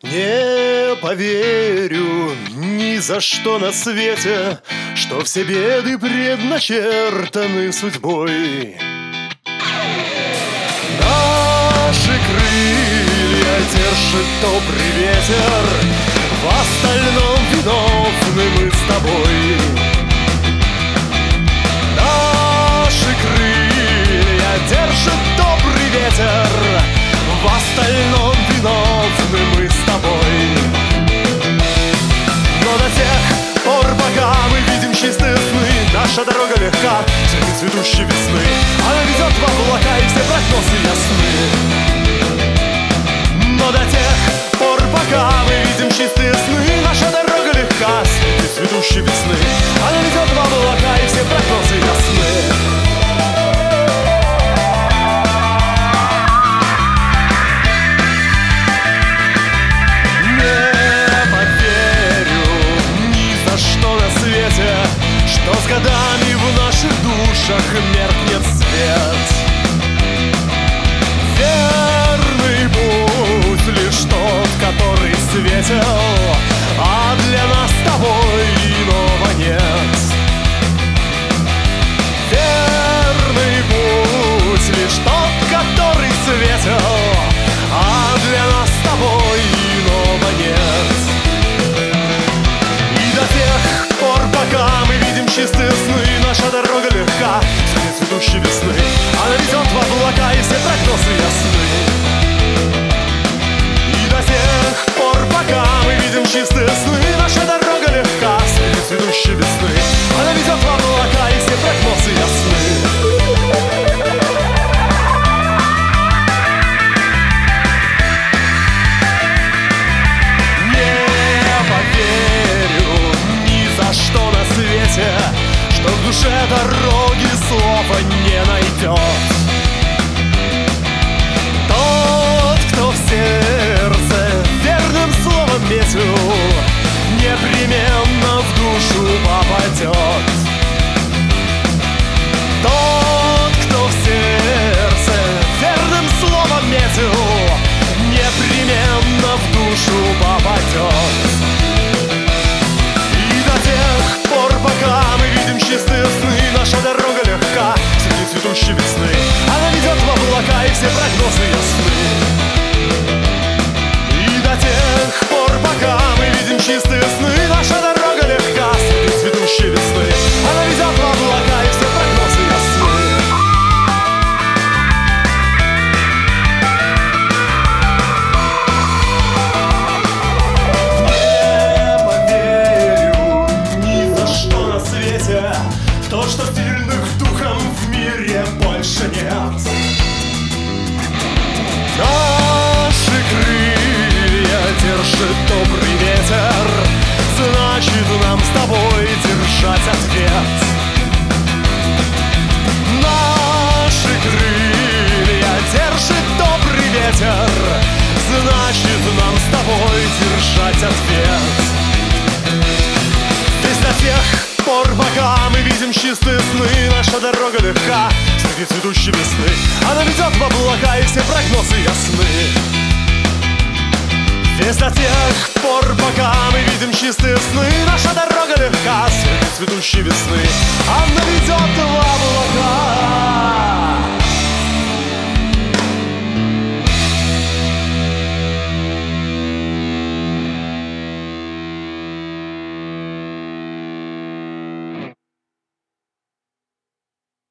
Не поверю ни за что на свете, что все беды предначертаны судьбой. Наши крылья держит добрый ветер, в остальном виновны мы с тобой. Наши крылья держит добрый ветер, в остальном виновны мы с тобой. Но до тех пор, пока мы видим чистые сны, наша дорога легка среди цветущей весны. Она ведет в облака, и все прогнозы ясны. Но до тех пор, пока мы видим чистые сны, наша дорога легка среди цветущей весны. Она ведет в облака, и все прогнозы ясны. Что с годами в наших душах меркнет свет. Верный путь лишь тот, который светил, а для нас с тобой иного нет. Верный путь лишь тот, который светил, а для нас с тобой иного нет. И до тех пор, пока мы видим чистые сны, наша дорога легка среди цветущей весны. Она ведет в облака, и все прогнозы ясны. И до тех пор, пока мы видим чистые сны, наша дорога легка среди цветущей весны. Она ведет в облака, и все прогнозы ясны. Что в душе дороги слова не найдет. Тот, кто в сердце верным словом метил, непременно в душу попадет. Тот, кто в сердце верным словом метил, непременно в душу попадет. Чистые сны, наша дорога легка среди цветущей весны. Она ведет в облака, и все прогнозы ясны. И до тех пор, пока мы видим чистые сны, наша дорога легка среди цветущей весны. Она ведет в облака, и все прогнозы ясны. То, что сильных духом в мире больше нет. Наши крылья держит добрый ветер, значит, нам с тобой держать ответ. Наши крылья держит добрый ветер, значит, нам с тобой держать ответ. Ведь до тех пор, пока мы видим чистые сны, наша дорога легка среди цветущей весны. Она ведет в облака, и все прогнозы ясны. Ведь до тех пор, пока мы видим чистые сны, наша дорога легка среди цветущей весны. Она ведет в облака.